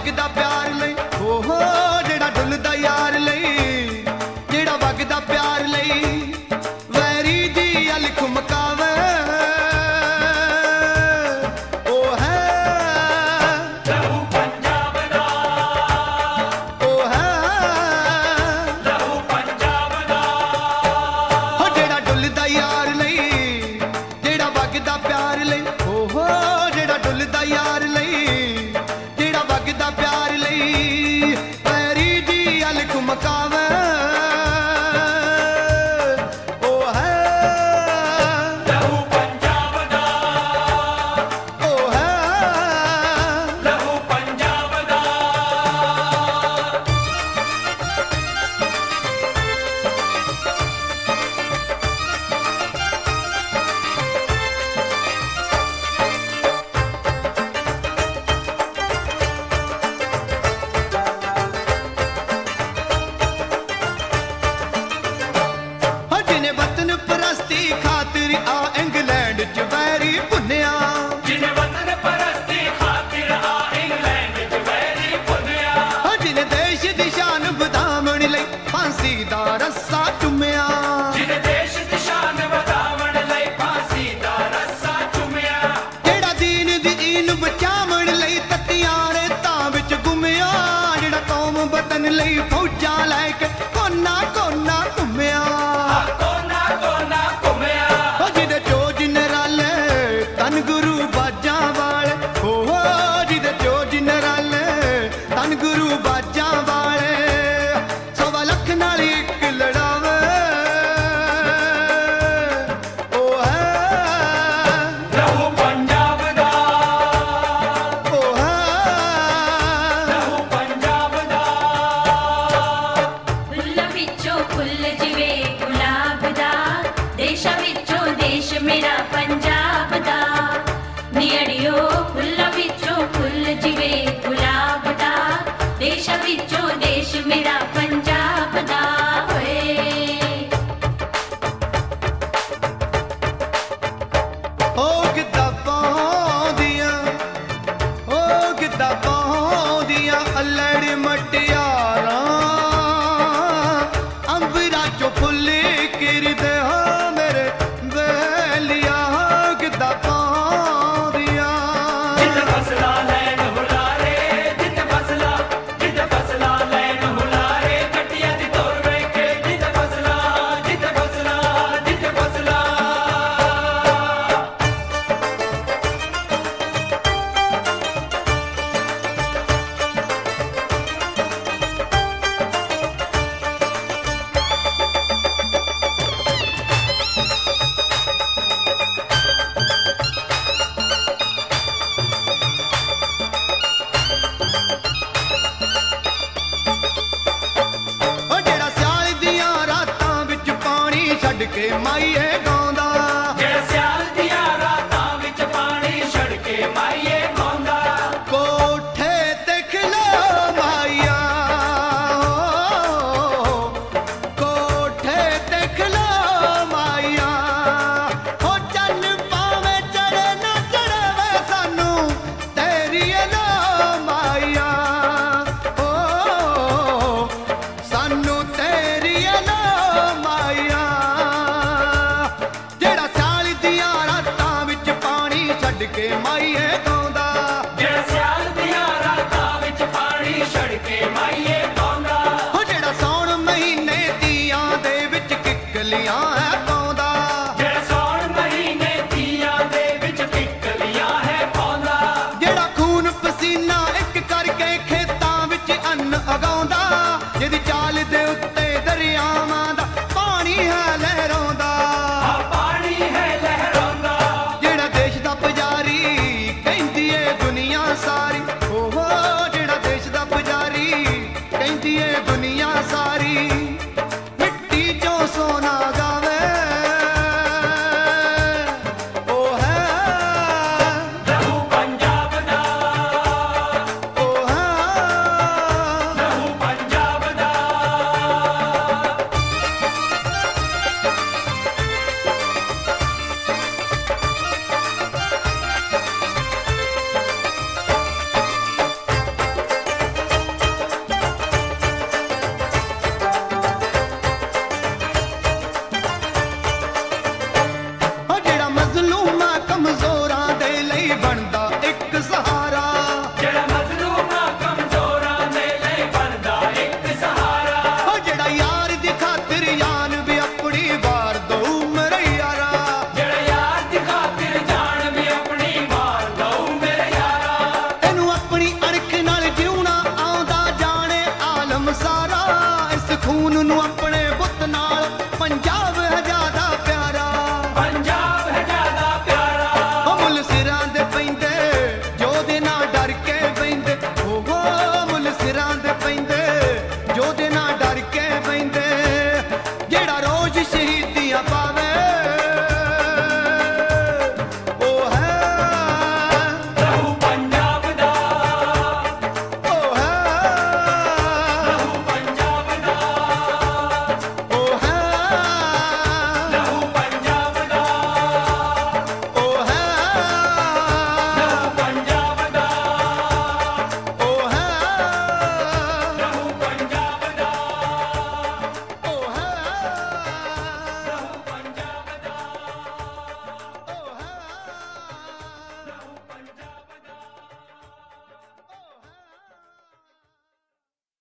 ਵਗਦਾ ਪਿਆਰ ਲਈ ਓਹੋ ਜਿਹੜਾ ਡੁੱਲਦਾ ਯਾਰ ਲਈ ਜਿਹੜਾ ਵਗਦਾ ਪਿਆਰ ਲਈ ਵੈਰੀ ਦੀ ਅਲਖ ਮਕਾਵੇ ਉਹ ਹੈ ਲਹੂ ਪੰਜਾਬ ਦਾ ਉਹ ਹੈ ਲਹੂ ਪੰਜਾਬ ਦਾ ਹੋ ਜਿਹੜਾ ਡੁੱਲਦਾ ਯਾਰ ਲਈ ਜਿਹੜਾ ਵਗਦਾ ਪਿਆਰ ਲਈ ਓਹੋ ਜਿਹੜਾ ਡੁੱਲਦਾ ਯਾਰ ਲਈ ਜਿਹੜਾ ਵਗਦਾ ਪਿਆਰ ਲਈ ਵੈਰੀ ਦੀ ਅਲਖ ਮਕਾਵੇ ਉਹ ਹੈ ਲਹੂ ਪੰਜਾਬ ਦਾ ਉਹ ਹੈ ਲਹੂ ਪੰਜਾਬ ਦਾ ਹੋ ਜਿਹਨੇ ਵਤਨ ਪ੍ਰਸਤੀ ਖਾਤਰ ਆ ਇੰਗਲੈਂਡ ਚ ਵੈਰੀ ਭੁੰਨਿਆ ਜਿਨੇ ਵਤਨ ਪਰਸਤੀ ਖਾਤਰ ਆ ਇੰਗਲੈਂਡ ਚ ਵੈਰੀ ਭੁੰਨਿਆ ਹੋ ਜਿਹਨੇ ਦੇਸ਼ ਦੀ ਸ਼ਾਨ ਵਧਾਉਣ ਲਈ ਫਾਂਸੀ ਦਾ ਰੱਸਾ ਚੁੰਮਿਆ ਜਿਨੇ ਦੇਸ਼ ਦੀ ਸ਼ਾਨ ਵਧਾਵਣ ਲਈ ਫਾਂਸੀ ਦਾ ਰੱਸਾ ਚੁੰਮਿਆ ਜਿਹੜਾ ਦੀਨ ਦੀ ਈਨ ਬਚਾਉਣ ਲਈ ਤੱਤੀਆਂ ਰੇਤਾਂ ਵਿੱਚ ਗੁੰਮਿਆ ਜਿਹੜਾ ਕੌਮ ਵਤਨ ਲਈ ਫੌਜਾਂ ਲੈ ਕੇ ਕੋਨਾ ਕੋਨਾ ਘੁੰਮਿਆ ਕੋਨਾ ਕੋਨਾ ਘੁੰਮਿਆ ਹੋ ਜਿਹਦੇ ਚੋ ਜਨਰਲ ਤਨ ਗੁਰੂ ਬਾਜਾਂ ਵਾਲੇ ਓਹੋ ਜਿਹਦੇ ਚੋ ਜਨਰਲ ਤਨ ਗੁਰੂ ਬਾਜਾਂ ਵਾਲੇ ਸਵਾ ਲੱਖ ਨਾਲ ਇੱਕ ਲੜਾਵੇ ਉਹ ਹੈ ਲਹੂ ਪੰਜਾਬ ਦਾ ਉਹ ਹੈ ਲਹੂ ਪੰਜਾਬ ਦਾ ਫੁੱਲ ਵਿੱਚੋਂ ਫੁੱਲ ਜਿਵੇਂ ਗੁਲਾਬ ਦਾ ਦੇਸ਼ਾਂ ਵਿੱਚੋਂ ਦੇਸ਼ ਮੇਰਾ ਪੰਜਾਬ ਦਾ ਨੀੜਿਓ ਫੁੱਲ ਵਿੱਚੋਂ ਫੁੱਲ ਜਿਵੇਂ ਗੁਲਾਬ ਦਾ ਦੇਸ਼ਾਂ ਵਿੱਚੋਂ ਦੇਸ਼ ਮੇਰਾ ਪੰਜਾਬ ਦਾ ਹੋਏ ਉਹ ਕਿੱਦਾਂ ਪਾਉਂਦੀਆਂ ਉਹ ਕਿੱਦਾਂ ਪਾਉਂਦੀਆਂ ਅਲੜ ਮਟਿਆਰਾਂ ਅੰਬਰਾਂ ਚੋਂ ਫੁੱਲ ਕਿਰਦੇ ਹੋ ਮੇਰੇ ਬੇਲੀਆਂ ਕਿੱਦਾਂ ਪਾਉਂਦੀਆਂ ਜਿੱਤ ਫਸਲਾ ਲੈਣ ਹੁਲਾਰੇ ਜਿੱਤ ਫਸਲਾ ਲੈਣ ਹੁਲਾਰੇ ਕੱਟੀਆਂ ਦੀ ਤੋਰ ਵੇਖ ਕੇ ਜਿੱਤ ਫਸਲਾ ਉਹ ਜਿਹੜਾ ਸਿਆਲ ਦੀਆਂ ਰਾਤਾਂ ਵਿੱਚ ਪਾਣੀ ਛੱਡ ਕੇ ਮਾਈਏ